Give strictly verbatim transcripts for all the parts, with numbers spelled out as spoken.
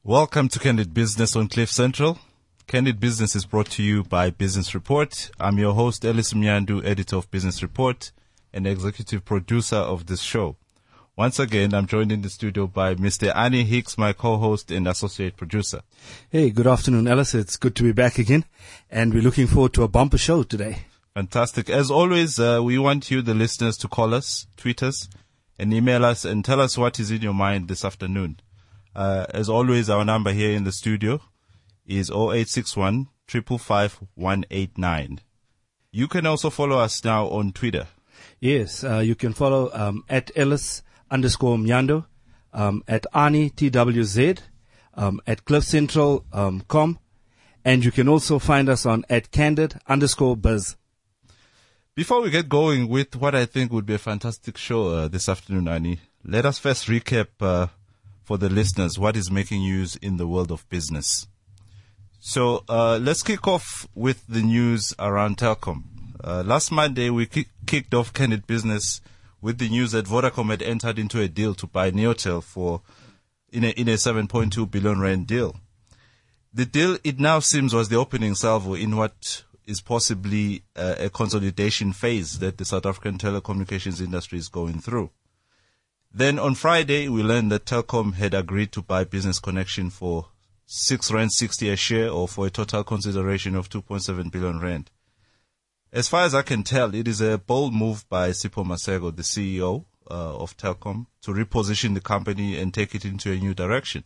Welcome to Candid Business on Cliff Central. Candid Business is brought to you by Business Report. I'm your host, Ellis Mnyandu, editor of Business Report and executive producer of this show. Once again, I'm joined in the studio by Mister Annie Hicks, my co-host and associate producer. Hey, good afternoon, Ellis. It's good to be back again, and we're looking forward to a bumper show today. Fantastic. As always, uh, we want you, the listeners, to call us, tweet us, and email us and tell us what is in your mind this afternoon. Uh, as always, our number here in the studio is zero eight six one, five five five, one eight nine. You can also follow us now on Twitter. Yes, uh, you can follow um, at Ellis underscore Mnyando, um, at Ani T W Z, um, at Cliff Central um, com, and you can also find us on at Candid underscore Biz. Before we get going with what I think would be a fantastic show uh, this afternoon, Ani, let us first recap uh, for the listeners what is making news in the world of business. So uh, let's kick off with the news around Telkom. Uh, last Monday, we ki- kicked off Candid Business with the news that Vodacom had entered into a deal to buy Neotel for in a, in a seven point two billion rand deal. The deal, it now seems, was the opening salvo in what is possibly uh, a consolidation phase that the South African telecommunications industry is going through. Then on Friday, we learned that Telkom had agreed to buy Business Connection for six rand sixty a share, or for a total consideration of two point seven billion rand. As far as I can tell, it is a bold move by Sipho Masego, the C E O uh, of Telkom, to reposition the company and take it into a new direction.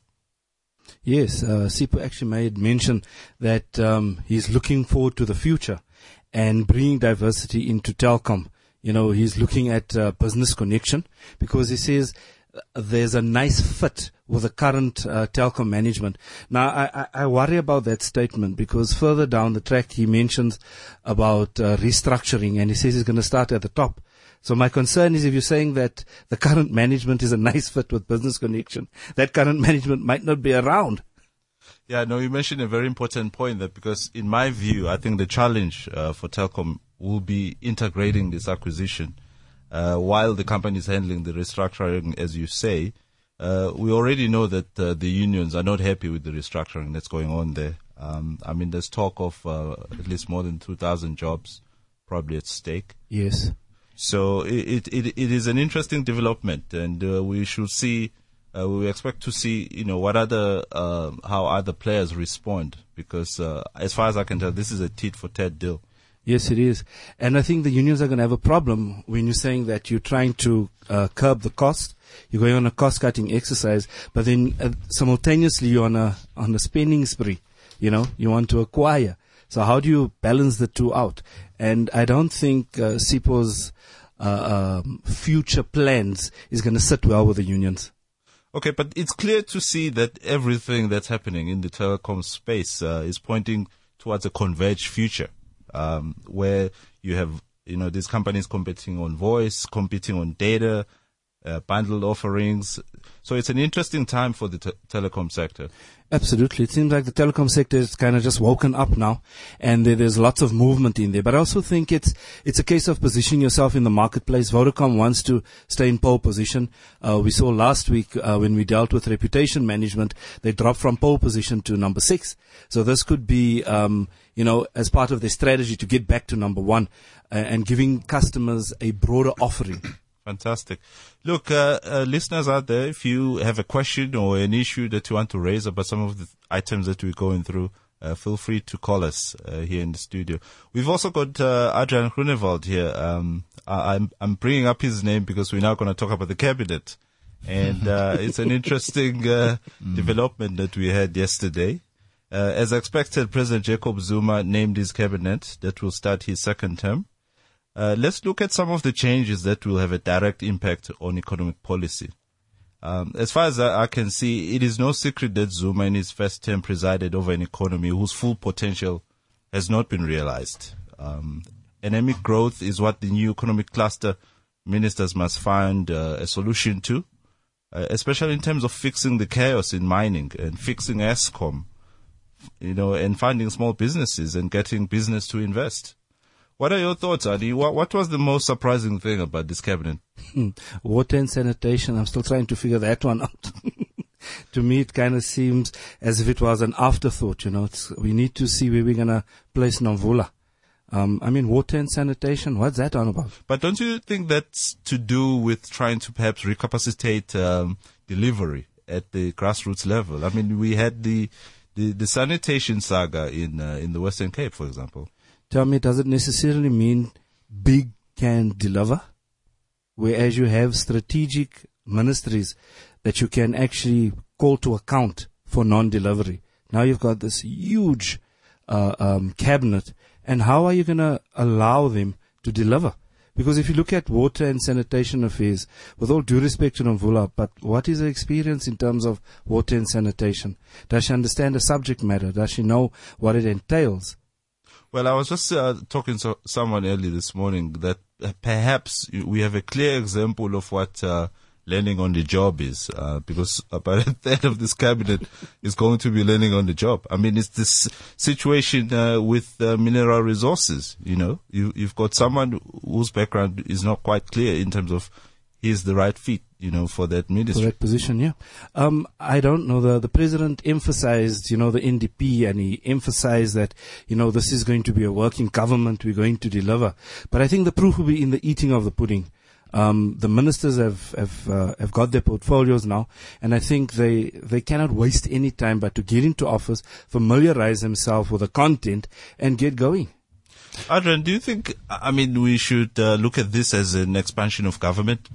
Yes, uh, Sipho actually made mention that um, he's looking forward to the future and bringing diversity into Telkom. You know, he's looking at uh, Business Connection because he says uh, there's a nice fit with the current uh, Telkom management. Now, I, I, I worry about that statement because further down the track he mentions about uh, restructuring, and he says he's going to start at the top. So my concern is if you're saying that the current management is a nice fit with Business Connection, that current management might not be around. Yeah, no, you mentioned a very important point that because in my view, I think the challenge uh, for Telkom will be integrating this acquisition uh, while the company is handling the restructuring, as you say. Uh, we already know that uh, the unions are not happy with the restructuring that's going on there. Um, I mean, there's talk of uh, at least more than two thousand jobs probably at stake. Yes. So it it, it is an interesting development, and uh, we should see, uh, we expect to see, you know, what other, uh, how other players respond, because uh, as far as I can tell, this is a tit for tat deal. Yes, it is. And I think the unions are going to have a problem when you're saying that you're trying to uh, curb the cost. You're going on a cost-cutting exercise, but then uh, simultaneously you're on a, on a spending spree. You know, you want to acquire. So how do you balance the two out? And I don't think uh, Sipho's uh, um, future plans is going to sit well with the unions. Okay, but it's clear to see that everything that's happening in the telecom space uh, is pointing towards a converged future. Um, where you have, you know, these companies competing on voice, competing on data, uh, bundled offerings. So it's an interesting time for the te- telecom sector. Absolutely. It seems like the telecom sector is kind of just woken up now, and there, there's lots of movement in there. But I also think it's it's a case of positioning yourself in the marketplace. Vodacom wants to stay in pole position. Uh, we saw last week uh, when we dealt with reputation management, they dropped from pole position to number six. So this could be, um, you know, as part of their strategy to get back to number one uh, and giving customers a broader offering. Fantastic. Look, uh, uh, listeners out there, if you have a question or an issue that you want to raise about some of the items that we're going through, uh, feel free to call us uh, here in the studio. We've also got uh, Adrian Grunewald here. Um, I, I'm, I'm bringing up his name because we're now going to talk about the cabinet. And uh, it's an interesting uh, mm. development that we had yesterday. Uh, as expected, President Jacob Zuma named his cabinet that will start his second term. Uh, let's look at some of the changes that will have a direct impact on economic policy. Um, as far as I, I can see, it is no secret that Zuma in his first term presided over an economy whose full potential has not been realized. Um, anemic growth is what the new economic cluster ministers must find uh, a solution to, uh, especially in terms of fixing the chaos in mining and fixing Eskom, you know, and finding small businesses and getting business to invest. What are your thoughts, Adi? What, what was the most surprising thing about this cabinet? Water and sanitation. I'm still trying to figure that one out. to me, it kind of seems as if it was an afterthought. You know, it's, we need to see where we're going to place Nomvula. Um, I mean, water and sanitation, what's that on about? But don't you think that's to do with trying to perhaps recapacitate um, delivery at the grassroots level? I mean, we had the the, the sanitation saga in uh, in the Western Cape, for example. Tell me, does it necessarily mean big can deliver? Whereas you have strategic ministries that you can actually call to account for non-delivery. Now you've got this huge uh, um, cabinet. And how are you going to allow them to deliver? Because if you look at water and sanitation affairs, with all due respect to Nomvula, but what is her experience in terms of water and sanitation? Does she understand the subject matter? Does she know what it entails? Well, I was just uh, talking to someone early this morning that uh, perhaps we have a clear example of what uh, learning on the job is, uh, because about a third of this cabinet is going to be learning on the job. I mean, it's this situation uh, with uh, mineral resources. You know, you, you've got someone whose background is not quite clear in terms of he's the right fit, you know, for that ministry. For that position, yeah. Um, I don't know. The, the president emphasized, you know, the N D P, and he emphasized that, you know, this is going to be a working government. We're going to deliver. But I think the proof will be in the eating of the pudding. Um, the ministers have have, uh, have got their portfolios now, and I think they they cannot waste any time but to get into office, familiarize themselves with the content, and get going. Adrian, do you think, I mean, we should uh, look at this as an expansion of government?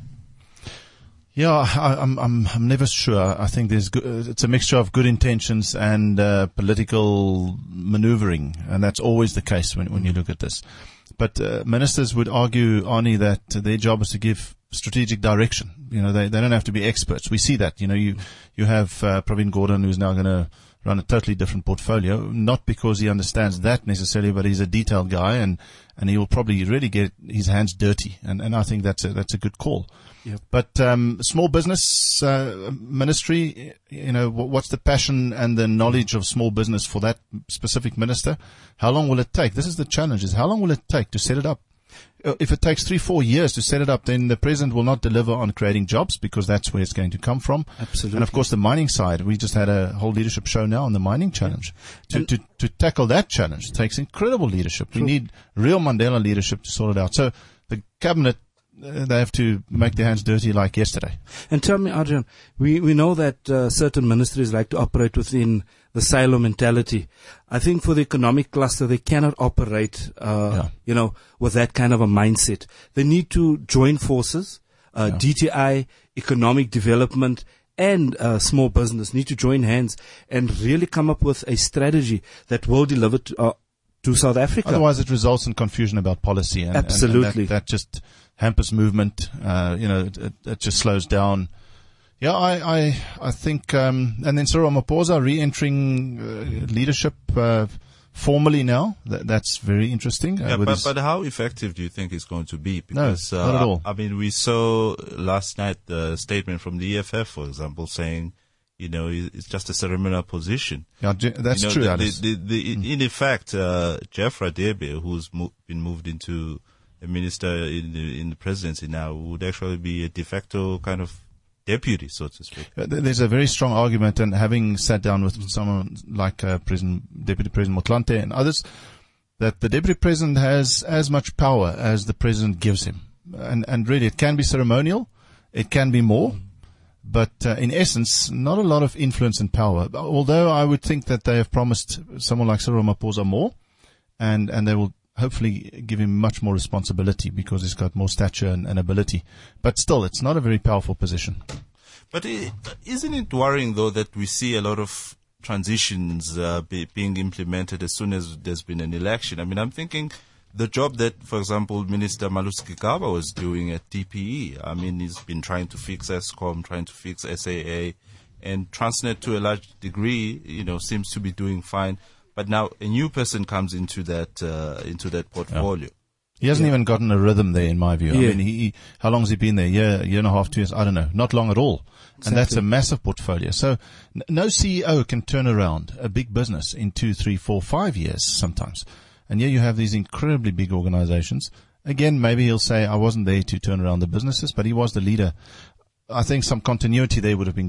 Yeah, I, I'm I'm I'm never sure. I think there's good, it's a mixture of good intentions and uh, political maneuvering, and that's always the case when when you look at this. But uh, ministers would argue, Arnie, that their job is to give strategic direction. You know, they they don't have to be experts. We see that. You know, you you have uh, Pravin Gordhan, who's now going to run a totally different portfolio, not because he understands that necessarily, but he's a detailed guy, and and he will probably really get his hands dirty. And and I think that's a that's a good call. Yep. But um, small business uh, ministry, you know, what's the passion and the knowledge of small business for that specific minister? How long will it take? This is the challenge: is how long will it take to set it up? If it takes three, four years to set it up, then the president will not deliver on creating jobs, because that's where it's going to come from. Absolutely. And of course, the mining side. We just had a whole leadership show now on the mining challenge. Yeah. To, to to tackle that challenge takes incredible leadership. True. We need real Mandela leadership to sort it out. So the cabinet, Uh, they have to make their hands dirty like yesterday. And tell me, Adrian, we, we know that uh, certain ministries like to operate within the silo mentality. I think for the economic cluster, they cannot operate, uh, yeah. you know, with that kind of a mindset. They need to join forces, uh, yeah. D T I, economic development, and uh, small business need to join hands and really come up with a strategy that will deliver to, uh, to South Africa. Otherwise, it results in confusion about policy. And, Absolutely. And, and that, that just hampers movement. Uh, you know, it, it just slows down. Yeah, I, I, I think, um, and then Cyril Ramaphosa re-entering uh, leadership uh, formally now. That, that's very interesting. Uh, yeah, but, but how effective do you think it's going to be? Because, no, not uh, at all. I mean, we saw last night the statement from the E F F, for example, saying, you know, it's just a ceremonial position. Yeah, that's you know, true. The, Alice. the, the, the, mm. In effect, uh, Jeff Radebe, who's mo- been moved into a minister in the, in the presidency now, would actually be a de facto kind of deputy, so to speak. There's a very strong argument, and having sat down with someone like uh, President, Deputy President Motlanthe and others, that the Deputy President has as much power as the President gives him. And, and really, it can be ceremonial, it can be more, but uh, in essence, not a lot of influence and power. Although I would think that they have promised someone like Cyril Ramaphosa more, and, and they will hopefully give him much more responsibility because he's got more stature and, and ability. But still, it's not a very powerful position. But it, isn't it worrying, though, that we see a lot of transitions uh, be, being implemented as soon as there's been an election? I mean, I'm thinking the job that, for example, Minister Malusi Gigaba was doing at D P E. I mean, he's been trying to fix Eskom, trying to fix S A A, and Transnet to a large degree, you know, seems to be doing fine. But now a new person comes into that uh, into that portfolio. Yeah. He hasn't yeah. even gotten a rhythm there, in my view. Yeah. I mean, he, he, how long has he been there? Year, year and a half, two years? I don't know. Not long at all. Exactly. And that's a massive portfolio. So n- no C E O can turn around a big business in two, three, four, five years sometimes. And here you have these incredibly big organizations. Again, maybe he'll say, I wasn't there to turn around the businesses, but he was the leader. I think some continuity there would have been good.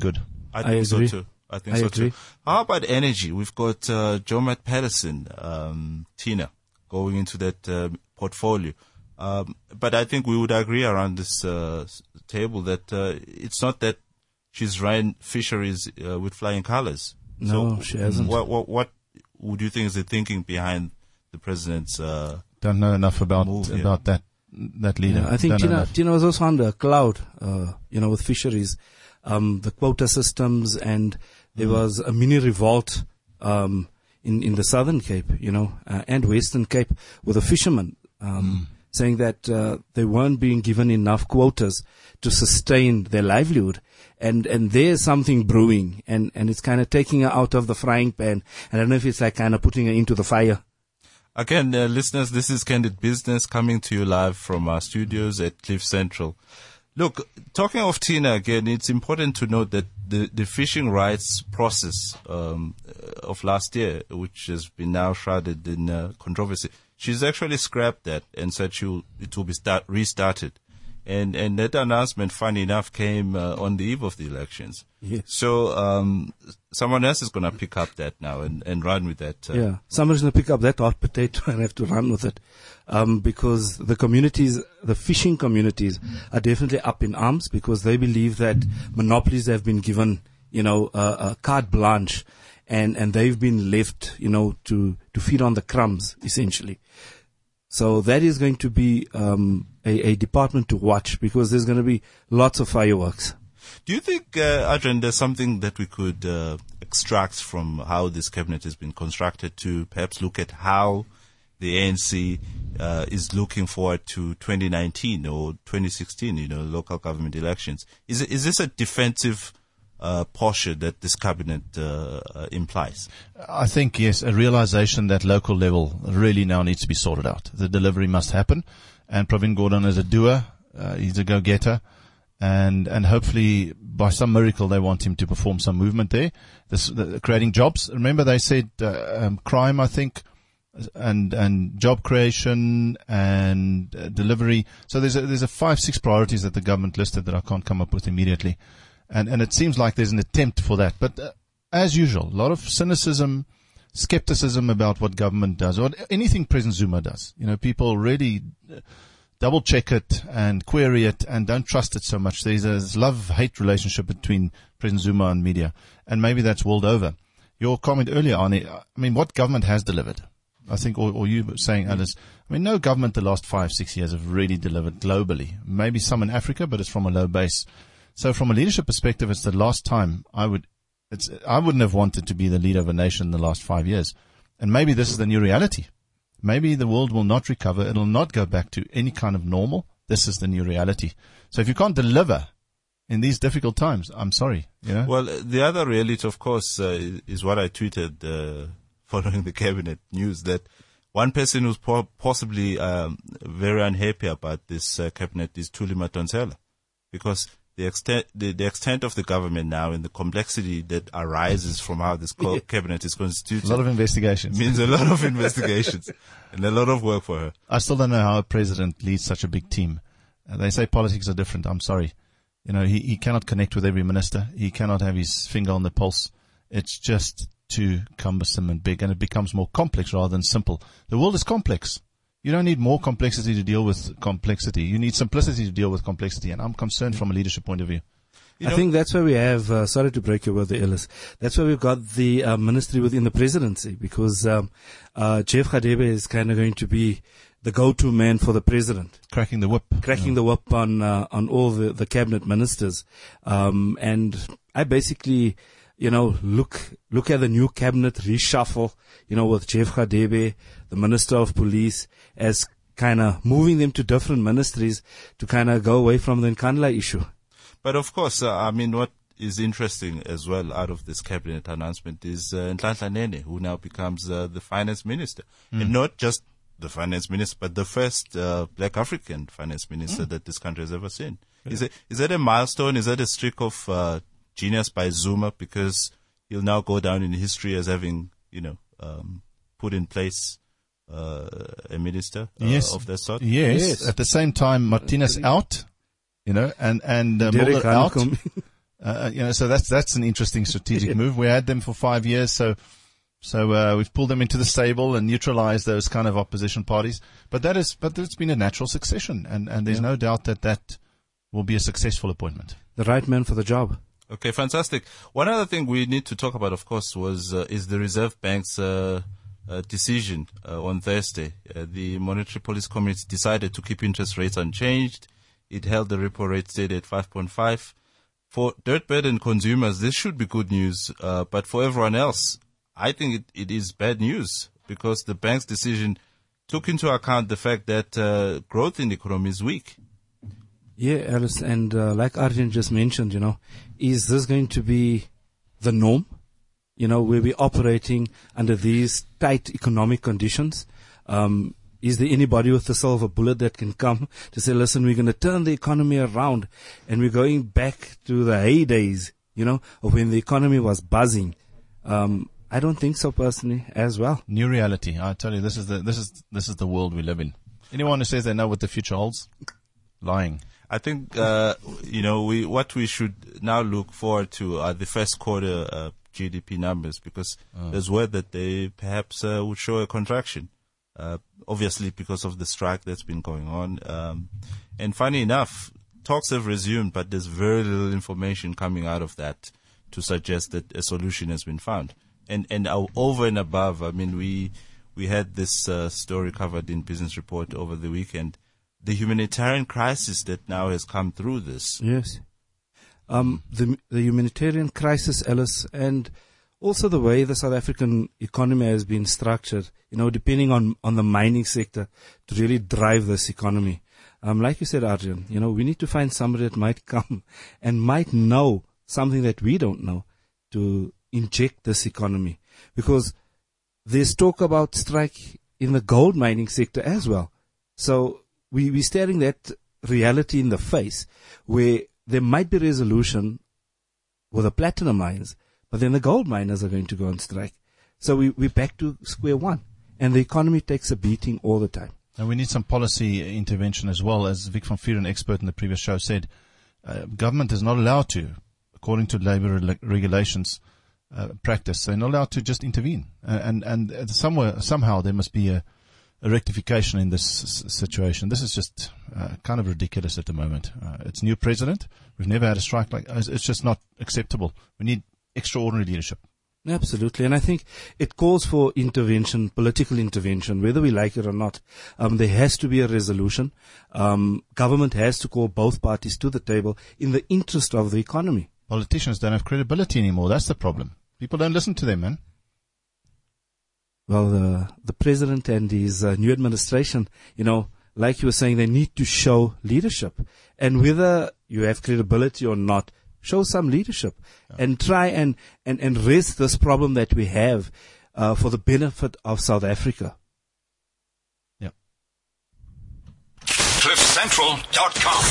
I think I so agree. too. I think I so agree. too. How about energy? We've got uh, Jomat Patterson, um, Tina, going into that uh, portfolio. Um, but I think we would agree around this uh, table that uh, it's not that she's run fisheries uh, with flying colors. No, so she hasn't. What, what, what would you think is the thinking behind the president's uh, Don't know enough about move here? about that that leader. Yeah, I think Don't know Tina, enough. Tina was also under a cloud, uh, you know, with fisheries, um, the quota systems, and there Mm. was a mini revolt um, in in the Southern Cape, you know, uh, and Western Cape with the fishermen. Um, Mm. saying that uh, they weren't being given enough quotas to sustain their livelihood. And and there's something brewing, and, and it's kind of taking her out of the frying pan. I don't know if it's like kind of putting her into the fire. Again, uh, listeners, this is Candid Business coming to you live from our studios at Cliff Central. Look, talking of Tina again, it's important to note that the, the fishing rights process um, of last year, which has been now shrouded in uh, controversy, she's actually scrapped that and said she will, it will be start, restarted. And and that announcement, funny enough, came uh, on the eve of the elections. Yes. So um, someone else is going to pick up that now and, and run with that. Uh, Yeah, somebody's going to pick up that hot potato and have to run with it, um, because the communities, the fishing communities, are definitely up in arms because they believe that monopolies have been given, you know, uh, a carte blanche, and and they've been left, you know, to to feed on the crumbs essentially. So that is going to be um, a, a department to watch because there's going to be lots of fireworks. Do you think, uh, Adrian, there's something that we could uh, extract from how this cabinet has been constructed to perhaps look at how the A N C uh, is looking forward to twenty nineteen or twenty sixteen, you know, local government elections? Is it, is this a defensive uh, posture that this cabinet uh, uh, implies? I think, yes, a realization that local level really now needs to be sorted out. The delivery must happen. And Pravin Gordhan is a doer. Uh, he's a go-getter. And, and hopefully by some miracle they want him to perform some movement there. This, the, creating jobs. Remember they said, uh, um, crime, I think, and, and job creation and uh, delivery. So there's a, there's a five, six priorities that the government listed that I can't come up with immediately. And, and it seems like there's an attempt for that. But uh, as usual, a lot of cynicism, skepticism about what government does or anything President Zuma does. You know, people really double check it and query it and don't trust it so much. There's a love-hate relationship between President Zuma and media. And maybe that's world over. Your comment earlier on it, I mean, what government has delivered? I think, or, or you were saying, Alice, I mean, no government the last five, six years have really delivered globally. Maybe some in Africa, but it's from a low base. So from a leadership perspective, it's the last time I would, it's, I wouldn't have wanted to be the leader of a nation in the last five years. And maybe this is the new reality. Maybe the world will not recover. It'll not go back to any kind of normal. This is the new reality. So if you can't deliver in these difficult times, I'm sorry, you know. Well, the other reality, of course, uh, is what I tweeted uh, following the cabinet news, that one person who's po- possibly um, very unhappy about this uh, cabinet is Thuli Madonsela, because the extent the, the extent of the government now and the complexity that arises from how this co- cabinet is constituted, A lot of investigations. means a lot of investigations and a lot of work for her. I still don't know how a president leads such a big team. Uh, they say politics are different. I'm sorry. You know, he, he cannot connect with every minister. He cannot have his finger on the pulse. It's just too cumbersome and big, and it becomes more complex rather than simple. The world is complex. You don't need more complexity to deal with complexity. You need simplicity to deal with complexity, and I'm concerned from a leadership point of view. You I know, think that's why we have, uh, sorry to break your word there, Ellis, that's why we've got the uh, ministry within the presidency, because um, uh, Jeff Radebe is kind of going to be the go-to man for the president. Cracking the whip. Cracking Yeah. the whip on uh, on all the, the cabinet ministers. Um, and I basically, you know, look look at the new cabinet reshuffle, you know, with Jeff Radebe, the Minister of Police, as kind of moving them to different ministries to kind of go away from the Nkandla issue. But of course, uh, I mean, what is interesting as well out of this cabinet announcement is uh, Nhlanhla Nene, who now becomes uh, the finance minister. Mm. And not just the finance minister, but the first uh, black African finance minister mm. that this country has ever seen. Yeah. Is it, is that a milestone? Is that a streak of uh, genius by Zuma? Because he'll now go down in history as having, you know, um, put in place uh, a minister uh, yes. of that sort. Yes. Yes. At the same time, Martinez out, you know, and, and uh, Derek Mulder out. Hanekom. Uh, you know, so that's that's an interesting strategic move. We had them for five years, so so uh, we've pulled them into the stable and neutralized those kind of opposition parties. But that is, but it's been a natural succession, and and there's yeah. no doubt that that will be a successful appointment. The right man for the job. Okay, fantastic. One other thing we need to talk about, of course, was uh, is the Reserve Bank's uh, uh, decision uh, on Thursday. Uh, the Monetary Policy Committee decided to keep interest rates unchanged. It held the repo rate steady at five point five. For dirt-burdened consumers, this should be good news. Uh, but for everyone else, I think it, it is bad news because the bank's decision took into account the fact that uh, growth in the economy is weak. Yeah, Alice, and uh, like Arjun just mentioned, you know, is this going to be the norm? You know, where we're operating under these tight economic conditions? Um, Is there anybody with a silver bullet that can come to say, listen, we're going to turn the economy around and we're going back to the heydays, you know, of when the economy was buzzing? Um, I don't think so personally as well. New reality. I tell you, this is the, this is, this is the world we live in. Anyone who says they know what the future holds, lying. I think, uh, you know, we, what we should now look forward to are the first quarter, uh, G D P numbers because oh. there's word that they perhaps, uh, would show a contraction. Uh, obviously because of the strike that's been going on. Um, and funny enough, talks have resumed, but there's very little information coming out of that to suggest that a solution has been found. And, and uh, over and above, I mean, we, we had this, uh, story covered in Business Report over the weekend, the humanitarian crisis that now has come through this. Yes. Um, the, the humanitarian crisis, Alice, and also the way the South African economy has been structured, you know, depending on, on the mining sector to really drive this economy. Um, like you said, Arjun, you know, we need to find somebody that might come and might know something that we don't know to inject this economy. Because there's talk about strike in the gold mining sector as well. So we, we're staring that reality in the face where there might be resolution with the platinum mines, but then the gold miners are going to go on strike. So we, we're back to square one. And the economy takes a beating all the time. And we need some policy intervention as well. As Vic van Vuuren, an expert in the previous show, said, uh, government is not allowed to, according to labor re- regulations, uh, practice. They're not allowed to just intervene. Uh, and and somewhere, somehow there must be a, a rectification in this s- situation. This is just uh, kind of ridiculous at the moment. Uh, it's new president. We've never had a strike like this. It's just not acceptable. We need extraordinary leadership. Absolutely. And I think it calls for intervention, political intervention, whether we like it or not. Um, there has to be a resolution. Um, government has to call both parties to the table in the interest of the economy. Politicians don't have credibility anymore. That's the problem. People don't listen to them, man. Well, the, the president and his uh, new administration, you know, like you were saying, they need to show leadership. And whether you have credibility or not, show some leadership yeah. and try and, and, and raise this problem that we have uh, for the benefit of South Africa. Yeah. cliff central dot com.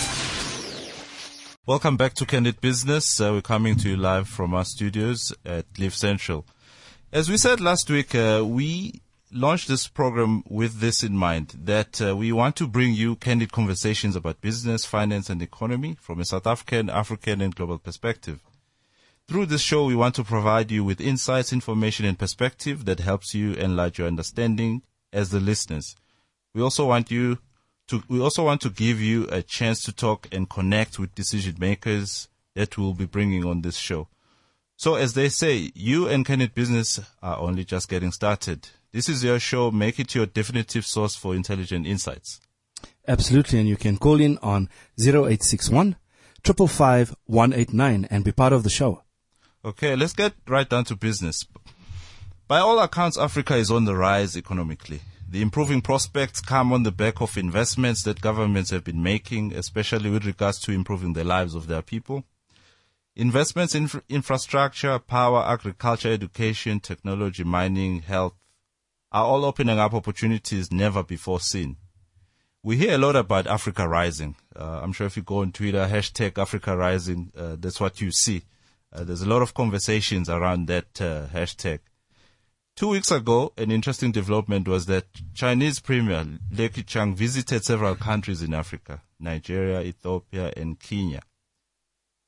Welcome back to Candid Business. Uh, we're coming to you live from our studios at Cliff Central. As we said last week, uh, we launched this program with this in mind, that uh, we want to bring you candid conversations about business, finance, and economy from a South African, African, and global perspective. Through this show, we want to provide you with insights, information, and perspective that helps you enlarge your understanding as the listeners. We also want you to, we also want to give you a chance to talk and connect with decision makers that we'll be bringing on this show. So as they say, you and Candid Business are only just getting started. This is your show. Make it your definitive source for intelligent insights. Absolutely. And you can call in on zero eight six one, five five five, one eight nine and be part of the show. Okay, let's get right down to business. By all accounts, Africa is on the rise economically. The improving prospects come on the back of investments that governments have been making, especially with regards to improving the lives of their people. Investments in infra- infrastructure, power, agriculture, education, technology, mining, health, are all opening up opportunities never before seen. We hear a lot about Africa Rising. Uh, I'm sure if you go on Twitter, hashtag Africa Rising, uh, that's what you see. Uh, there's a lot of conversations around that uh, hashtag. Two weeks ago, an interesting development was that Chinese Premier Li Keqiang visited several countries in Africa, Nigeria, Ethiopia, and Kenya.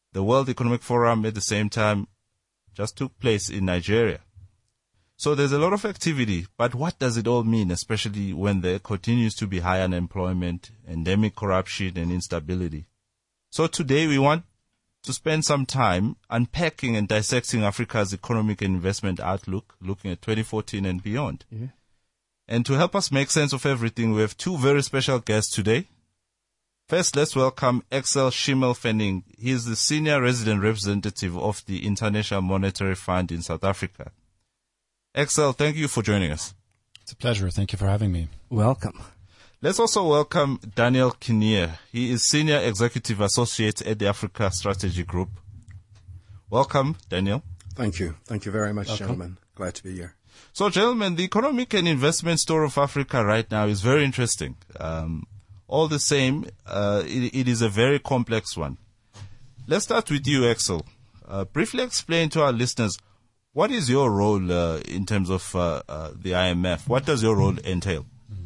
The World Economic Forum at the same time just took place in Nigeria. So there's a lot of activity, but what does it all mean, especially when there continues to be high unemployment, endemic corruption, and instability? So today we want to spend some time unpacking and dissecting Africa's economic and investment outlook, looking at twenty fourteen and beyond. Yeah. And to help us make sense of everything, we have two very special guests today. First, let's welcome Axel Schimmelpfennig. He is the Senior Resident Representative of the International Monetary Fund in South Africa. Axel, thank you for joining us. It's a pleasure. Thank you for having me. Welcome. Let's also welcome Daniel Kinnear. He is Senior Executive Associate at the Africa Strategy Group. Welcome, Daniel. Thank you. Thank you very much, Welcome. gentlemen. Glad to be here. So, gentlemen, the economic and investment story of Africa right now is very interesting. Um, all the same, uh, it, it is a very complex one. Let's start with you, Axel. Uh, briefly explain to our listeners, what is your role uh, in terms of uh, uh, the I M F? What does your role entail?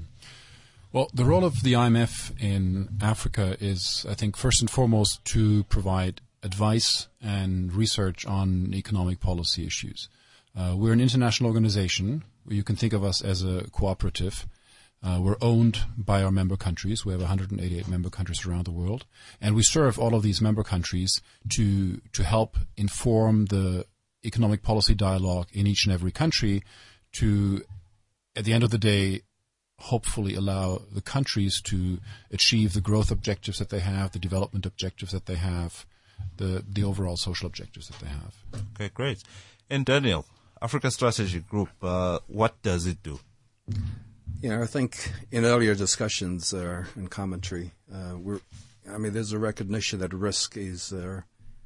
Well, the role of the I M F in Africa is, I think, first and foremost to provide advice and research on economic policy issues. Uh, we're an international organization. You can think of us as a cooperative. Uh, we're owned by our member countries. We have one hundred eighty-eight member countries around the world. And we serve all of these member countries to to help inform the economic policy dialogue in each and every country to, at the end of the day, hopefully allow the countries to achieve the growth objectives that they have, the development objectives that they have, the, the overall social objectives that they have. Okay, great. And Daniel, Africa Strategy Group, uh, what does it do? Yeah, I think in earlier discussions uh, and commentary, uh, we're, I mean, there's a recognition that risk is uh,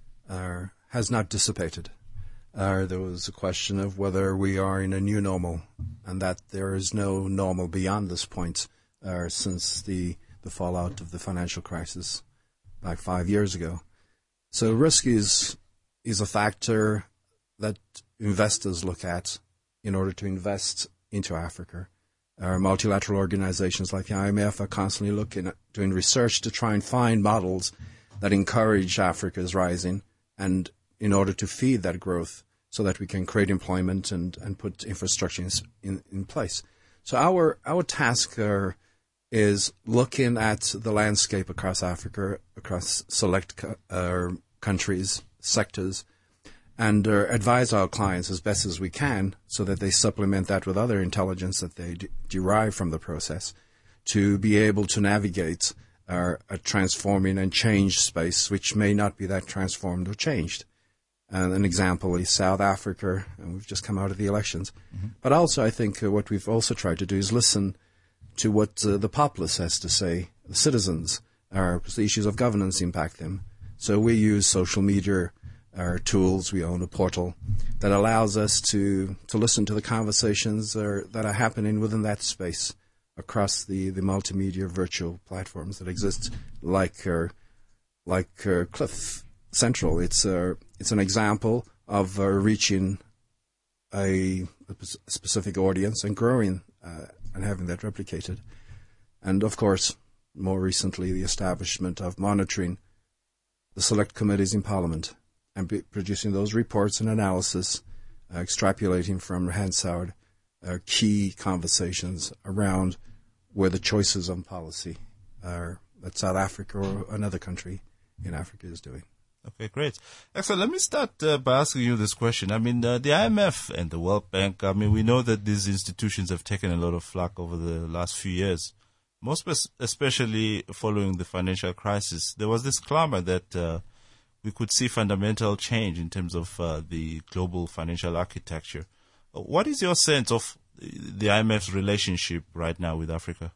uh, has not dissipated. Uh, there was a question of whether we are in a new normal, and that there is no normal beyond this point uh, since the, the fallout of the financial crisis back five years ago. So risk is is a factor that investors look at in order to invest into Africa. Our multilateral organizations like the I M F are constantly looking at doing research to try and find models that encourage Africa's rising, and in order to feed that growth so that we can create employment and, and put infrastructure in, in, in place. So our our task uh, is looking at the landscape across Africa, across select co- uh, countries, sectors, and uh, advise our clients as best as we can so that they supplement that with other intelligence that they d- derive from the process to be able to navigate uh, a transforming and changed space which may not be that transformed or changed. And an example is South Africa, and we've just come out of the elections. Mm-hmm. But also I think uh, what we've also tried to do is listen to what uh, the populace has to say, the citizens, uh, the issues of governance impact them. So we use social media our tools. We own a portal that allows us to, to listen to the conversations uh, that are happening within that space across the, the multimedia virtual platforms that exist, like uh, like uh, Cliff Central. It's uh, it's an example of uh, reaching a, a specific audience and growing uh, and having that replicated. And of course, more recently, the establishment of monitoring the select committees in Parliament and be producing those reports and analysis, uh, extrapolating from Hansard uh, key conversations around where the choices on policy are that South Africa or another country in Africa is doing. Okay, great. Excellent. Let me start uh, by asking you this question. I mean, uh, the I M F and the World Bank, I mean, we know that these institutions have taken a lot of flack over the last few years, most spe- especially following the financial crisis. There was this clamor that uh, we could see fundamental change in terms of uh, the global financial architecture. What is your sense of the I M F's relationship right now with Africa?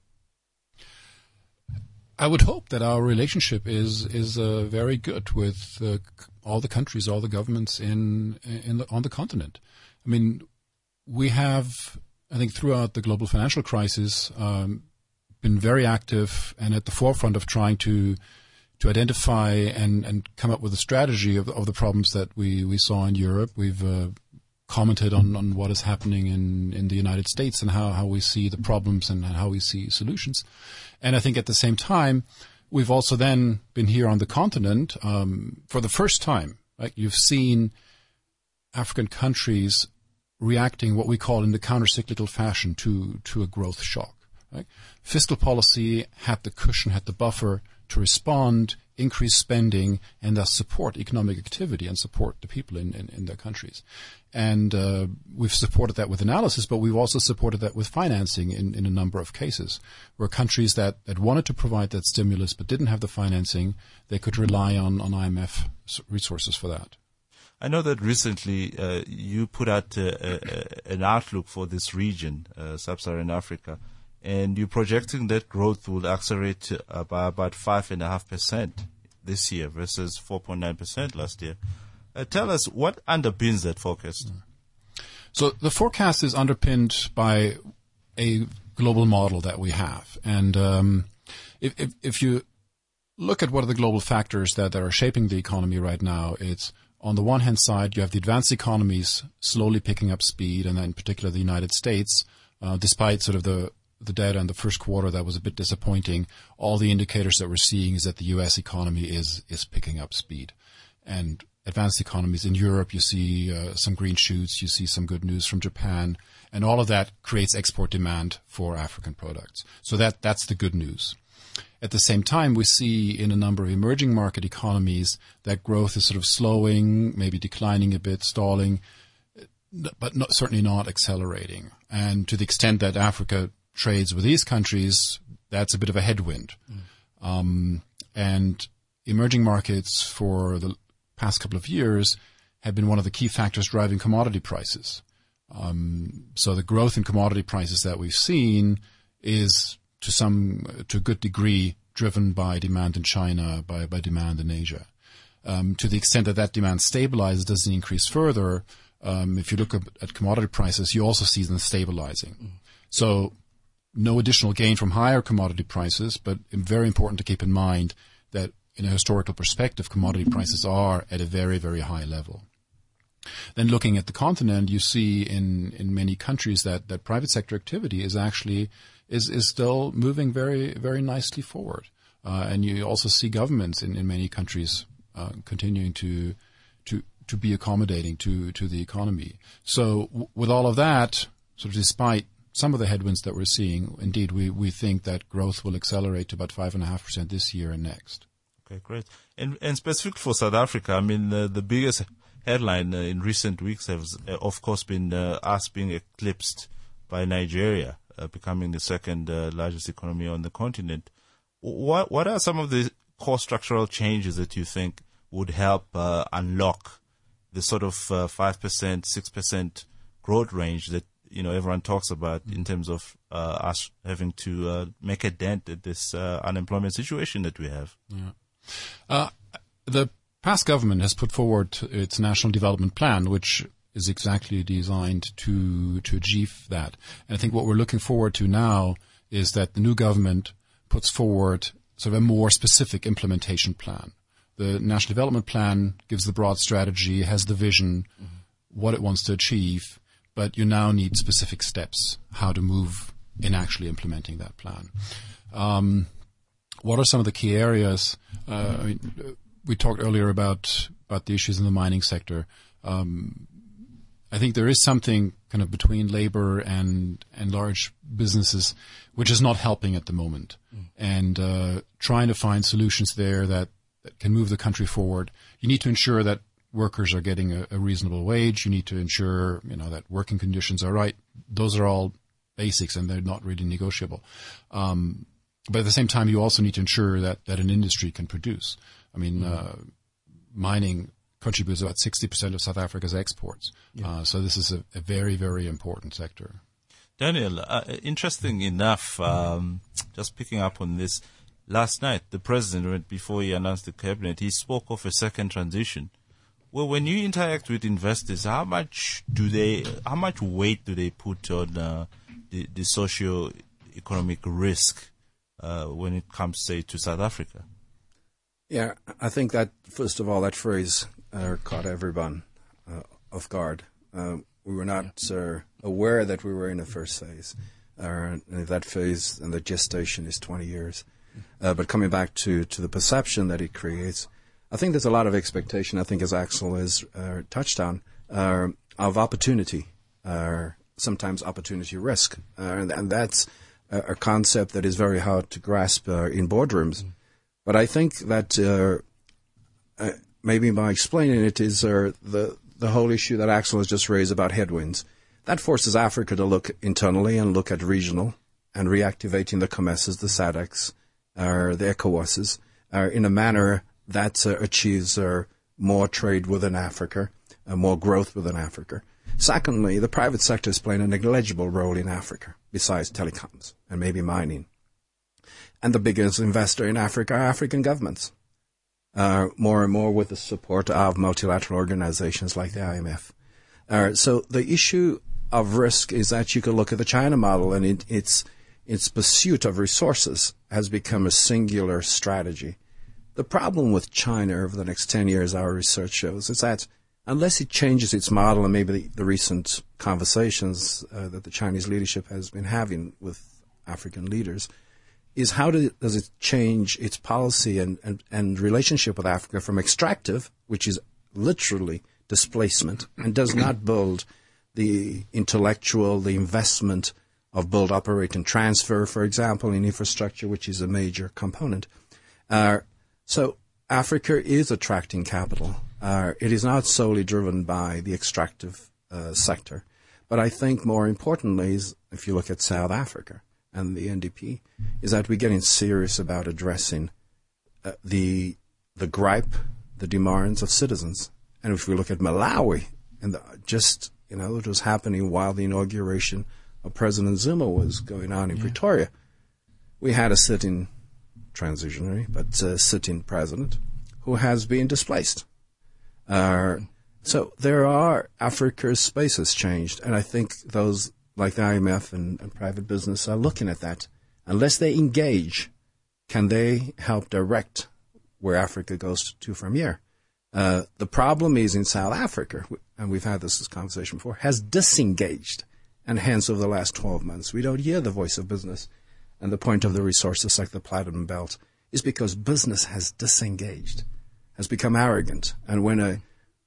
I would hope that our relationship is is uh, very good with uh, all the countries, all the governments in in the, on the continent. I mean, we have, I think, throughout the global financial crisis, um, been very active and at the forefront of trying to to identify and, and come up with a strategy of, of the problems that we, we saw in Europe. We've uh, commented on, on what is happening in, in the United States and how, how we see the problems and how we see solutions. And I think at the same time, we've also then been here on the continent um, for the first time. Right? You've seen African countries reacting what we call in the counter-cyclical fashion to, to a growth shock. Right? Fiscal policy had the cushion, had the buffer to respond, increase spending, and thus support economic activity and support the people in, in, in their countries. And uh, we've supported that with analysis, but we've also supported that with financing in, in a number of cases, where countries that, that wanted to provide that stimulus but didn't have the financing, they could rely on, on I M F resources for that. I know that recently uh, you put out uh, uh, an outlook for this region, uh, sub-Saharan Africa, and you're projecting that growth will accelerate uh, by about five point five percent this year versus four point nine percent last year. Uh, tell us, what underpins that forecast? So the forecast is underpinned by a global model that we have. And um, if, if, if you look at what are the global factors that, that are shaping the economy right now, it's on the one hand side, you have the advanced economies slowly picking up speed, and then in particular the United States, uh, despite sort of the the data in the first quarter that was a bit disappointing, all the indicators that we're seeing is that the U S economy is is picking up speed. And advanced economies in Europe, you see uh, some green shoots, you see some good news from Japan, and all of that creates export demand for African products. So that that's the good news. At the same time, we see in a number of emerging market economies that growth is sort of slowing, maybe declining a bit, stalling, but not, certainly not accelerating. And to the extent that Africa trades with these countries, that's a bit of a headwind. Mm. Um, and emerging markets for the past couple of years have been one of the key factors driving commodity prices. Um, so the growth in commodity prices that we've seen is to some, to a good degree, driven by demand in China, by, by demand in Asia. Um, to the extent that that demand stabilizes, doesn't increase further, um, if you look at, at commodity prices, you also see them stabilizing. Mm. So no additional gain from higher commodity prices, but very important to keep in mind that in a historical perspective, commodity prices are at a very, very high level. Then looking at the continent, you see in, in many countries that, that private sector activity is actually is, is still moving very, very nicely forward. Uh, and you also see governments in, in many countries uh, continuing to to to be accommodating to, to the economy. So w- with all of that, sort of despite some of the headwinds that we're seeing, indeed, we, we think that growth will accelerate to about five point five percent this year and next. Okay, great. And, and specific for South Africa, I mean, uh, the biggest headline uh, in recent weeks has, uh, of course, been uh, us being eclipsed by Nigeria, uh, becoming the second uh, largest economy on the continent. What what are some of the core structural changes that you think would help uh, unlock the sort of uh, five percent, six percent growth range that, you know, everyone talks about in terms of uh, us having to uh, make a dent at this uh, unemployment situation that we have? Yeah. Uh, the past government has put forward its National Development Plan, which is exactly designed to to achieve that. And I think what we're looking forward to now is that the new government puts forward sort of a more specific implementation plan. The National Development Plan gives the broad strategy, has the vision, mm-hmm. what it wants to achieve, but you now need specific steps, how to move in actually implementing that plan. Um, what are some of the key areas? Uh, I mean, we talked earlier about, about the issues in the mining sector. Um, I think there is something kind of between labor and, and large businesses which is not helping at the moment. Mm. And uh, trying to find solutions there that, that can move the country forward. You need to ensure that workers are getting a, a reasonable wage. You need to ensure, you know, that working conditions are right. Those are all basics and they're not really negotiable. Um, but at the same time, you also need to ensure that, that an industry can produce. I mean, mm. uh, mining contributes about sixty percent of South Africa's exports. Yeah. Uh, so this is a, a very, very important sector. Daniel, uh, interesting enough, um, just picking up on this, last night the president, before he announced the cabinet, he spoke of a second transition. Well, when you interact with investors, how much do they, how much weight do they put on uh, the, the socio-economic risk uh, when it comes, say, to South Africa? Yeah, I think that, first of all, that phrase uh, caught everyone uh, off guard. Uh, we were not uh, aware that we were in the first phase. Uh, and that phase and the gestation is twenty years. Uh, but coming back to, to the perception that it creates, I think there's a lot of expectation, I think as Axel has uh, touched on, uh, of opportunity, uh, sometimes opportunity risk. Uh, and, and that's a, a concept that is very hard to grasp uh, in boardrooms. Mm. But I think that uh, uh, maybe by explaining it is uh, the, the whole issue that Axel has just raised about headwinds. That forces Africa to look internally and look at regional and reactivating the COMESAs, the SADCs, uh, the ECOWASs, uh, in a manner that uh, achieves uh, more trade within Africa, uh, more growth within Africa. Secondly, the private sector is playing a negligible role in Africa, besides telecoms and maybe mining. And the biggest investor in Africa are African governments, uh, more and more with the support of multilateral organizations like the I M F. Uh, so the issue of risk is that you can look at the China model, and it, its its pursuit of resources has become a singular strategy. The problem with China over the next ten years, our research shows, is that unless it changes its model, and maybe the, the recent conversations uh, that the Chinese leadership has been having with African leaders, is how do, does it change its policy and, and, and relationship with Africa from extractive, which is literally displacement, and does not build the intellectual, the investment of build, operate, and transfer, for example, in infrastructure, which is a major component. Uh, so Africa is attracting capital. Uh, it is not solely driven by the extractive uh, sector. But I think more importantly is, if you look at South Africa and the N D P, is that we're getting serious about addressing uh, the the gripe, the demands of citizens. And if we look at Malawi, and the, just, you know, it was happening while the inauguration of President Zuma was going on in yeah. Pretoria, we had a sitting transitionary, but uh, sitting president who has been displaced. Uh, so there are Africa's spaces changed, and I think those like the I M F and, and private business are looking at that. Unless they engage, can they help direct where Africa goes to from here? Uh, the problem is in South Africa, and we've had this, this conversation before, has disengaged. And hence, over the last twelve months, we don't hear the voice of business. And the point of the resources like the Platinum Belt is because business has disengaged, has become arrogant. And when a,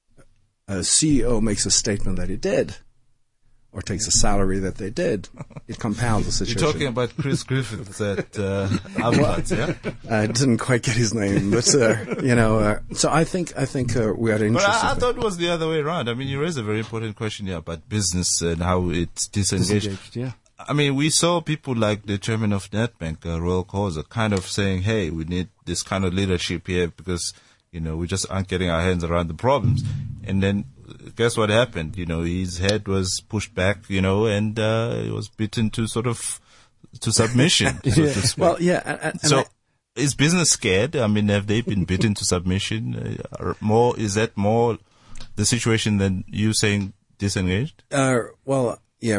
a C E O makes a statement that he did, or takes a salary that they did, it compounds the situation. You're talking about Chris Griffiths at uh, Avlat, yeah? I didn't quite get his name, but uh, you know. Uh, so I think I think uh, we are interested. But I, I thought it was the other way around. I mean, you raised a very important question here about business and how it's disengaged. disengaged yeah. I mean, we saw people like the chairman of Nedbank, uh, Royal Causa, kind of saying, "Hey, we need this kind of leadership here because you know we just aren't getting our hands around the problems." And then, guess what happened? You know, his head was pushed back, you know, and uh, he was beaten to sort of to submission. yeah. so to speak. Well, yeah. And, and so, I, is business scared? I mean, have they been beaten to submission? Uh, or more is that more the situation than you saying disengaged? Uh, well, yeah.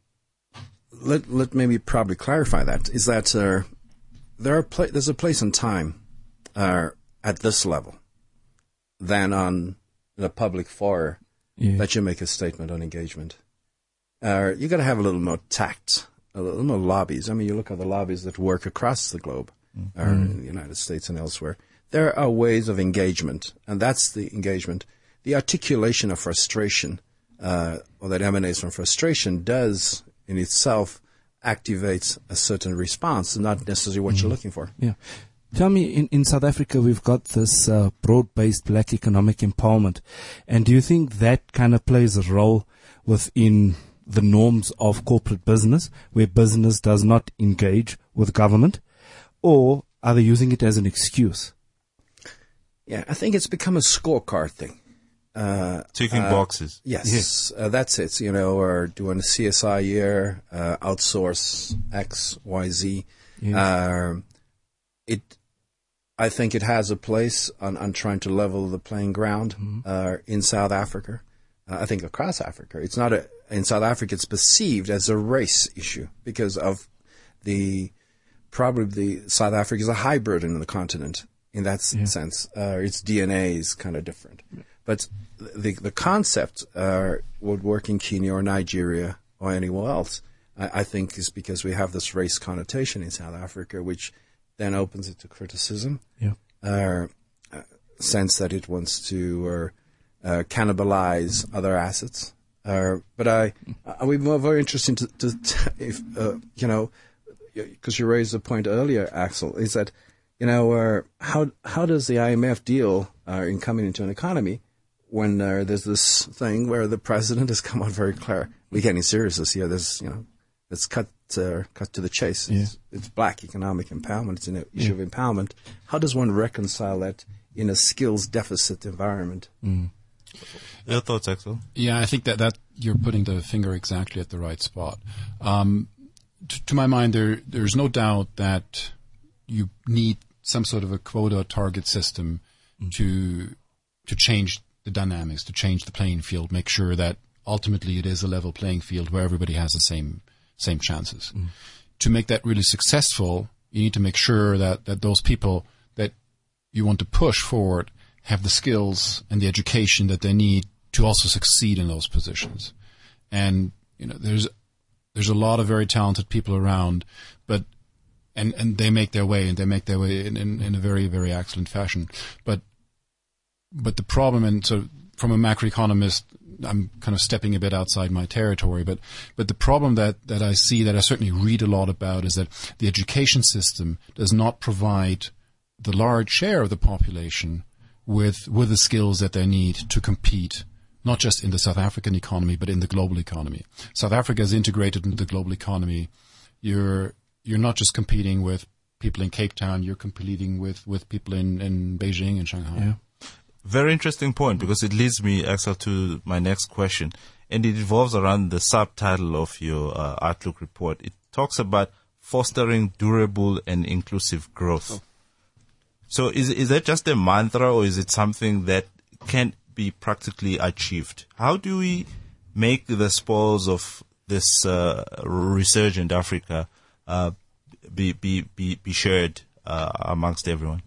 Let let maybe probably clarify that. Is that uh, there are pla- there's a place and time uh, at this level than on the public forum yeah. that you make a statement on engagement. Uh, you got to have a little more tact, a little more lobbies. I mean, you look at the lobbies that work across the globe, mm-hmm. uh, in the United States and elsewhere. There are ways of engagement, and that's the engagement. The articulation of frustration, uh, or that emanates from frustration, does in itself activate a certain response, not necessarily what mm-hmm. you're looking for. Yeah. Tell me, in, in South Africa, we've got this uh, broad-based black economic empowerment. And do you think that kind of plays a role within the norms of corporate business, where business does not engage with government? Or are they using it as an excuse? Yeah, I think it's become a scorecard thing. Uh, Ticking uh, boxes. Yes, yes. Uh, that's it. You know, or doing a C S I year, uh, outsource X, Y, Z. Yeah. Uh, it, I think it has a place on, on trying to level the playing ground mm-hmm. uh, in South Africa. Uh, I think across Africa, it's not a. In South Africa, it's perceived as a race issue because of the probably the South Africa is a hybrid in the continent in that yeah. sense. Uh, its D N A is kind of different. Yeah. But the the concept uh, would work in Kenya or Nigeria or anywhere else, I, I think, is because we have this race connotation in South Africa, which then opens it to criticism. Yeah. Uh, uh, sense that it wants to uh, uh, cannibalize other assets. Uh, but I, I would be more very interesting to, to, to if uh, you know, because you raised a point earlier, Axel, is that you know uh, how how does the I M F deal uh, in coming into an economy when uh, there's this thing where the president has come out very clear? We're getting serious this year. There's you know, let's cut uh, cut to the chase. It's, yeah. it's black economic empowerment. It's an issue yeah. of empowerment. How does one reconcile that in a skills deficit environment? Mm. Your thoughts, Axel? Yeah, I think that, that you're putting the finger exactly at the right spot. Um, t- to my mind, there there's no doubt that you need some sort of a quota target system mm. to to change the dynamics, to change the playing field, make sure that ultimately it is a level playing field where everybody has the same same chances. Mm. To make that really successful, you need to make sure that, that those people that you want to push forward have the skills and the education that they need to also succeed in those positions. And, you know, there's, there's a lot of very talented people around, but, and, and they make their way and they make their way in, in, in a very, very excellent fashion. But, but the problem, and so from a macroeconomist, I'm kind of stepping a bit outside my territory, but, but the problem that, that I see, that I certainly read a lot about, is that the education system does not provide the large share of the population with, with the skills that they need to compete, not just in the South African economy, but in the global economy. South Africa is integrated into the global economy. You're, you're not just competing with people in Cape Town, you're competing with, with people in, in Beijing and Shanghai. Yeah. Very interesting point, because it leads me, Axel, to my next question, and it revolves around the subtitle of your uh, Outlook report. It talks about fostering durable and inclusive growth. Oh. So is is that just a mantra, or is it something that can be practically achieved? How do we make the spoils of this uh, resurgent Africa uh, be, be, be, be shared uh, amongst everyone?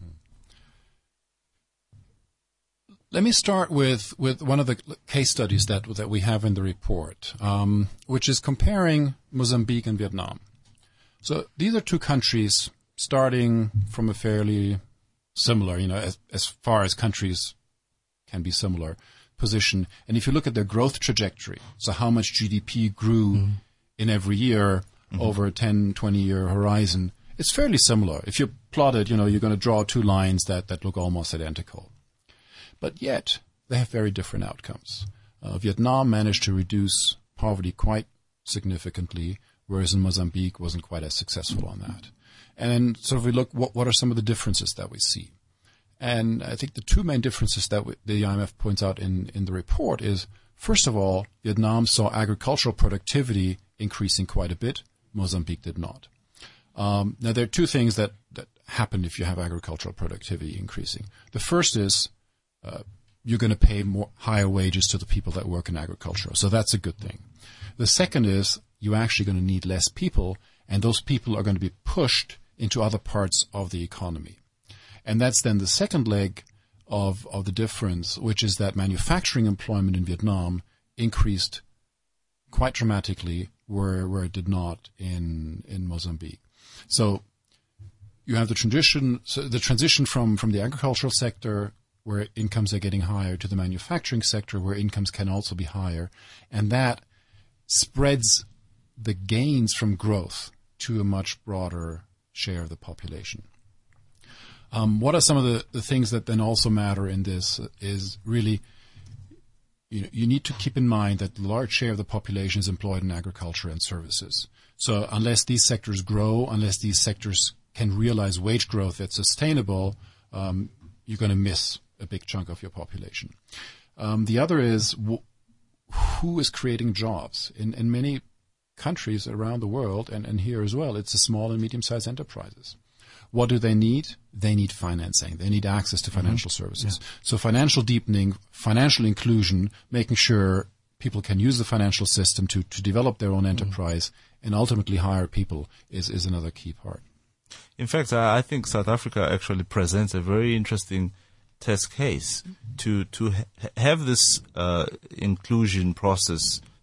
Let me start with, with one of the case studies that that we have in the report, um, which is comparing Mozambique and Vietnam. So these are two countries starting from a fairly similar, you know, as, as far as countries can be similar, position. And if you look at their growth trajectory, so how much G D P grew mm-hmm. in every year mm-hmm. over a ten, twenty-year horizon, it's fairly similar. If you plot it, you know, you're going to draw two lines that, that look almost identical. But yet, they have very different outcomes. Uh, Vietnam managed to reduce poverty quite significantly, whereas in Mozambique wasn't quite as successful on that. And so if we look, what, what are some of the differences that we see? And I think the two main differences that we, the I M F points out in, in the report is, first of all, Vietnam saw agricultural productivity increasing quite a bit. Mozambique did not. Um, now, there are two things that, that happen if you have agricultural productivity increasing. The first is uh, you're going to pay more higher wages to the people that work in agriculture. So that's a good thing. The second is you're actually going to need less people, and those people are going to be pushed into other parts of the economy. And that's then the second leg of, of the difference, which is that manufacturing employment in Vietnam increased quite dramatically where, where it did not in, in Mozambique. So you have the transition, so the transition from, from the agricultural sector, where incomes are getting higher, to the manufacturing sector, where incomes can also be higher. And that spreads the gains from growth to a much broader share of the population. Um, what are some of the, the things that then also matter in this is really, you know, you need to keep in mind that the large share of the population is employed in agriculture and services. So unless these sectors grow, unless these sectors can realize wage growth that's sustainable, um, you're going to miss a big chunk of your population. Um, the other is w- who is creating jobs? In, in many countries around the world, and, and here as well, it's the small and medium-sized enterprises. What do they need? They need financing. They need access to financial mm-hmm. services. Yeah. So financial deepening, financial inclusion, making sure people can use the financial system to, to develop their own enterprise mm-hmm. and ultimately hire people is, is another key part. In fact, I think South Africa actually presents a very interesting test case to to ha- have this uh, inclusion process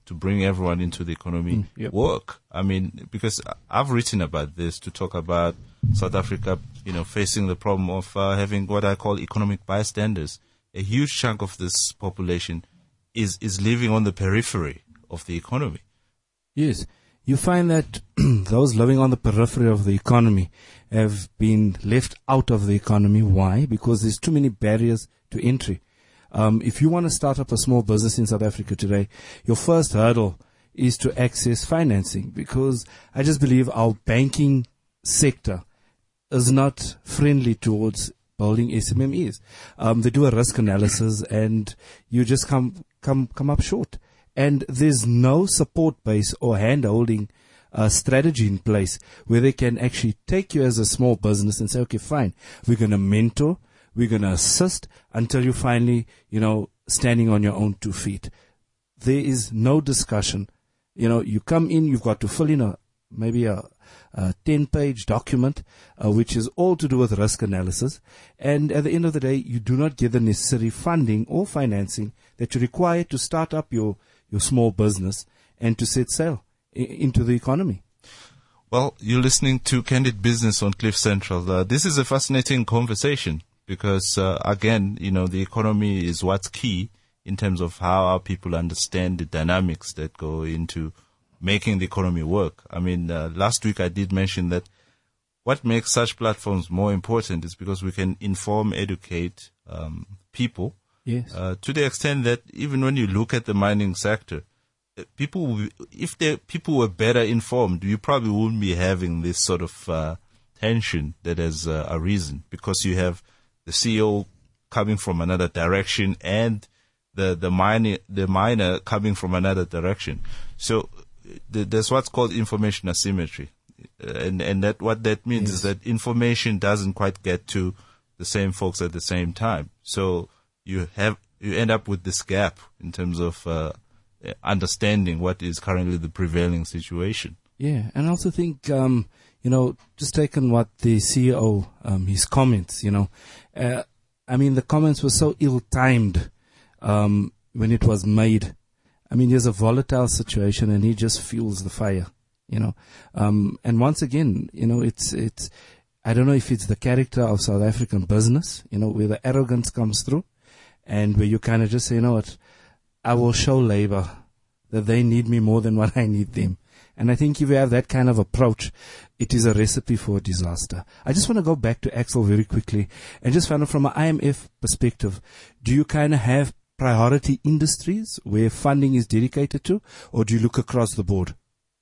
to bring everyone into the economy Mm, yep. work. I mean, because I've written about this to talk about South Africa, you know, facing the problem of uh, having what I call economic bystanders. A huge chunk of this population is, is living on the periphery of the economy. Yes. You find that those living on the periphery of the economy have been left out of the economy. Why? Because there's too many barriers to entry. Um, if you want to start up a small business in South Africa today, your first hurdle is to access financing, because I just believe our banking sector is not friendly towards building S M E Es. Um, they do a risk analysis and you just come, come, come up short. And there's no support base or hand-holding uh, strategy in place where they can actually take you as a small business and say, okay, fine, we're going to mentor, we're going to assist until you finally, you know, standing on your own two feet. There is no discussion. You know, you come in, you've got to fill in a maybe a, a ten-page document, uh, which is all to do with risk analysis. And at the end of the day, you do not get the necessary funding or financing that you require to start up your your small business and to set sail I- into the economy. Well, you're listening to Candid Business on Cliff Central. Uh, this is a fascinating conversation because, uh, again, you know, the economy is what's key in terms of how our people understand the dynamics that go into making the economy work. I mean, uh, last week I did mention that what makes such platforms more important is because we can inform, educate um, people. Yes. Uh, to the extent that even when you look at the mining sector, uh, people, will- if the people were better informed, you probably wouldn't be having this sort of uh, tension that has uh, arisen, because you have the C E O coming from another direction and the the miner the miner coming from another direction. So the, there's what's called information asymmetry, uh, and and that what that means Yes. is that information doesn't quite get to the same folks at the same time. So you have you end up with this gap in terms of uh, understanding what is currently the prevailing situation. Yeah, and I also think, um, you know, just taking what the C E O, um, his comments, you know, uh, I mean, the comments were so ill-timed um, when it was made. I mean, there's a volatile situation and he just fuels the fire, you know. Um, and once again, you know, it's, it's, I don't know if it's the character of South African business, you know, where the arrogance comes through and where you kind of just say, you know what, I will show labor that they need me more than what I need them. And I think if you have that kind of approach, it is a recipe for a disaster. I just want to go back to Axel very quickly and just find out from an I M F perspective, do you kind of have priority industries where funding is dedicated to, or do you look across the board?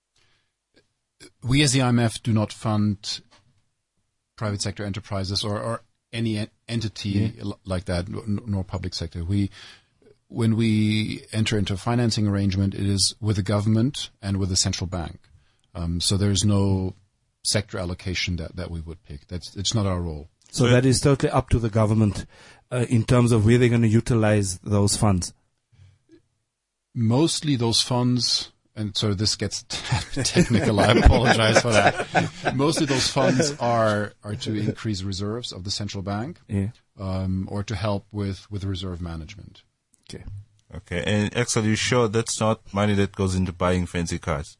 We as the I M F do not fund private sector enterprises or, or any en- entity Yeah. l- like that, n- nor public sector. We, when we enter into a financing arrangement, it is with the government and with the central bank. Um, so there's no sector allocation that, that we would pick. That's, it's not our role. So So- that is totally up to the government uh, in terms of where they're going to utilize those funds. Mostly those funds, and so this gets technical, I apologize for that. Mostly those funds are, are to increase reserves of the central bank, Yeah. um, or to help with, with reserve management. Okay. Okay, and Axel, you sure that's not money that goes into buying fancy cars?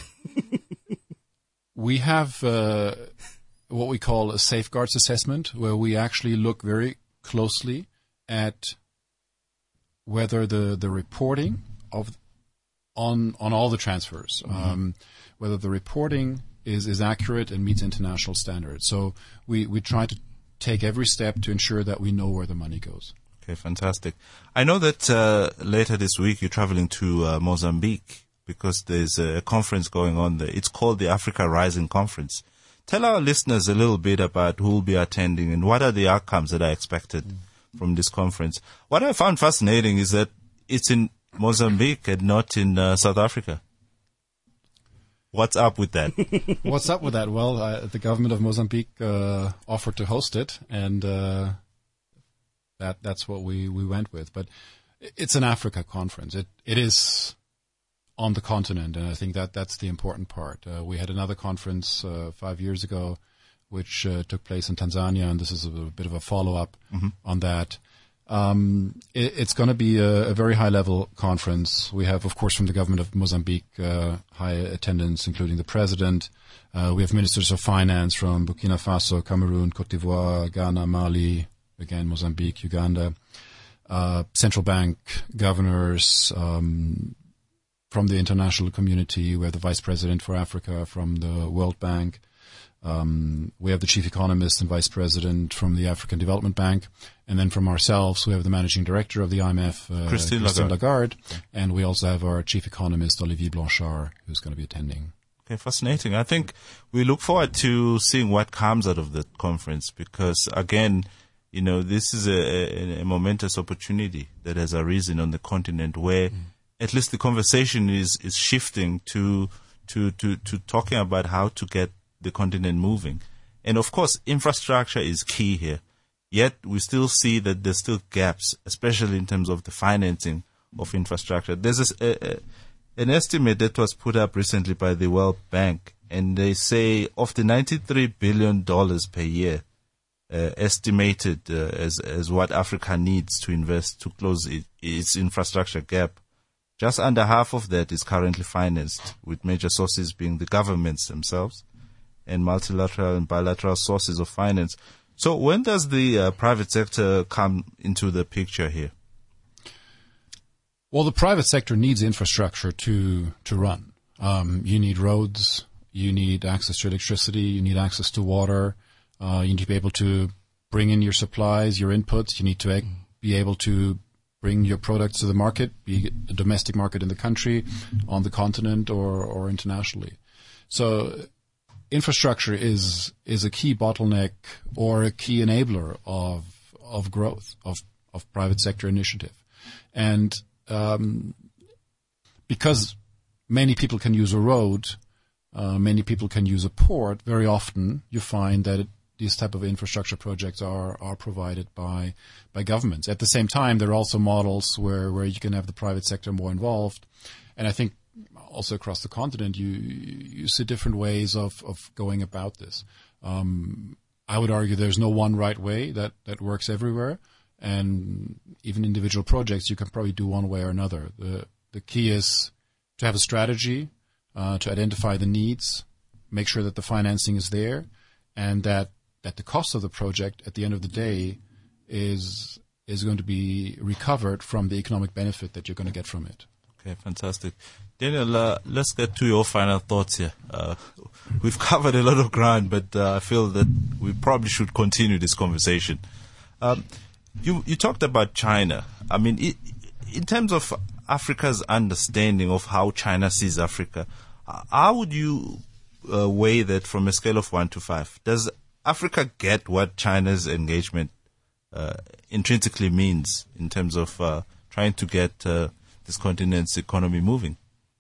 We have uh, what we call a safeguards assessment, where we actually look very closely at whether the, the reporting of on on all the transfers, um, whether the reporting is, is accurate and meets international standards. So we, we try to take every step to ensure that we know where the money goes. Okay, fantastic. I know that uh, later this week you're traveling to uh, Mozambique because there's a conference going on there. It's called the Africa Rising Conference. Tell our listeners a little bit about who will be attending and what are the outcomes that are expected from this conference. What I found fascinating is that it's in Mozambique and not in uh, South Africa. What's up with that? What's up with that? Well, uh, the government of Mozambique uh, offered to host it, and uh, that that's what we, we went with. But it's an Africa conference. It it is on the continent, and I think that that's the important part. Uh, we had another conference uh, five years ago, which uh, took place in Tanzania, and this is a bit of a follow-up Mm-hmm. on that. Um, it, it's going to be a, a very high-level conference. We have, of course, from the government of Mozambique, uh, high attendance, including the president. Uh, we have ministers of finance from Burkina Faso, Cameroon, Cote d'Ivoire, Ghana, Mali, again, Mozambique, Uganda. Uh, central bank governors um, from the international community. We have the vice president for Africa from the World Bank. Um, we have the chief economist and vice president from the African Development Bank. And then from ourselves, we have the managing director of the I M F, uh, Christine, Christine Lagarde. Lagarde. And we also have our chief economist, Olivier Blanchard, who's going to be attending. Okay, fascinating. I think we look forward to seeing what comes out of the conference because, again, you know, this is a, a, a momentous opportunity that has arisen on the continent where mm. at least the conversation is, is shifting to, to, to, to talking about how to get the continent moving. And of course, infrastructure is key here. Yet we still see that there's still gaps, especially in terms of the financing of infrastructure. There's a, a, an estimate that was put up recently by the World Bank, and they say of the ninety-three billion dollars per year uh, estimated uh, as, as what Africa needs to invest to close it, its infrastructure gap, just under half of that is currently financed, with major sources being the governments themselves and multilateral and bilateral sources of finance. So when does the uh, private sector come into the picture here? Well, the private sector needs infrastructure to to run. Um, you need roads, you need access to electricity, you need access to water, uh, you need to be able to bring in your supplies, your inputs, you need to ec- be able to bring your products to the market, be it a domestic market in the country, on the continent, or, or internationally. So infrastructure is is a key bottleneck or a key enabler of of growth, of, of private sector initiative. And um, because many people can use a road, uh, many people can use a port, very often you find that it, these type of infrastructure projects are, are provided by by governments. At the same time, there are also models where, where you can have the private sector more involved. And I think also across the continent, you you see different ways of, of going about this. Um, I would argue there's no one right way that, that works everywhere. And even individual projects, you can probably do one way or another. The the key is to have a strategy, uh, to identify the needs, make sure that the financing is there, and that, that the cost of the project at the end of the day is is going to be recovered from the economic benefit that you're going to get from it. Okay, fantastic. Daniel, uh, let's get to your final thoughts here. Uh, we've covered a lot of ground, but uh, I feel that we probably should continue this conversation. Um, you you talked about China. I mean, it, in terms of Africa's understanding of how China sees Africa, how would you uh, weigh that from a scale of one to five? Does Africa get what China's engagement uh, intrinsically means in terms of uh, trying to get uh, this continent's economy moving?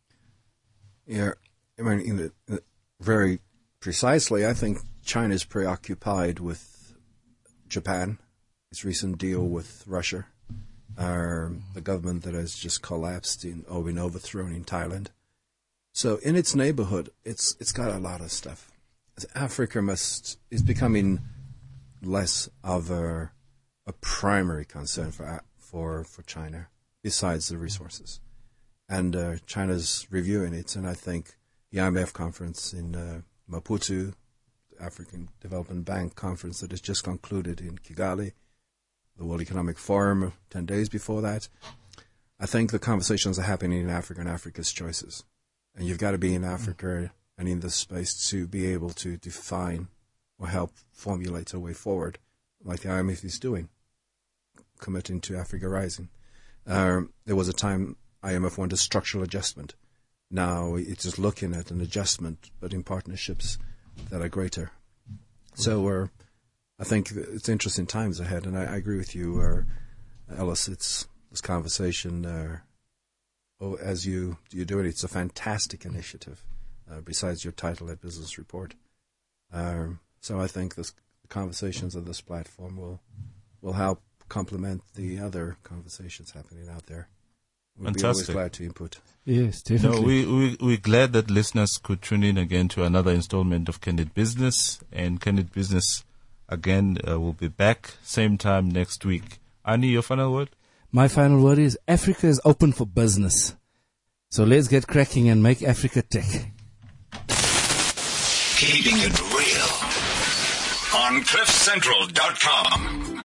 Yeah, I mean, in the, very precisely, I think China is preoccupied with Japan, its recent deal with Russia, uh, the government that has just collapsed in, or been overthrown in Thailand. So in its neighborhood, it's it's got a lot of stuff. Africa must is becoming less of a, a primary concern for for for China, besides the resources. And uh, China's reviewing it, and I think the I M F conference in uh, Maputo, the African Development Bank conference that has just concluded in Kigali, the World Economic Forum ten days before that, I think the conversations are happening in Africa and Africa's choices. And you've got to be in Africa and in this space to be able to define or help formulate a way forward, like the I M F is doing, committing to Africa Rising. Um, there was a time I M F wanted structural adjustment. Now it's just looking at an adjustment, but in partnerships that are greater. So uh, I think it's interesting times ahead, and I, I agree with you, uh, Ellis. It's this conversation, uh, oh, as you you do it, it's a fantastic initiative, uh, besides your title at Business Report. Um, so I think this, the conversations on this platform will will help complement the other conversations happening out there. We'd Fantastic. be always glad to input. Yes, definitely. No, we, we, we're glad that listeners could tune in again to another installment of Candid Business. And Candid Business, again, uh, will be back same time next week. Ani, your final word? My final word is Africa is open for business. So let's get cracking and make Africa tech. Keeping it real on cliff central dot com.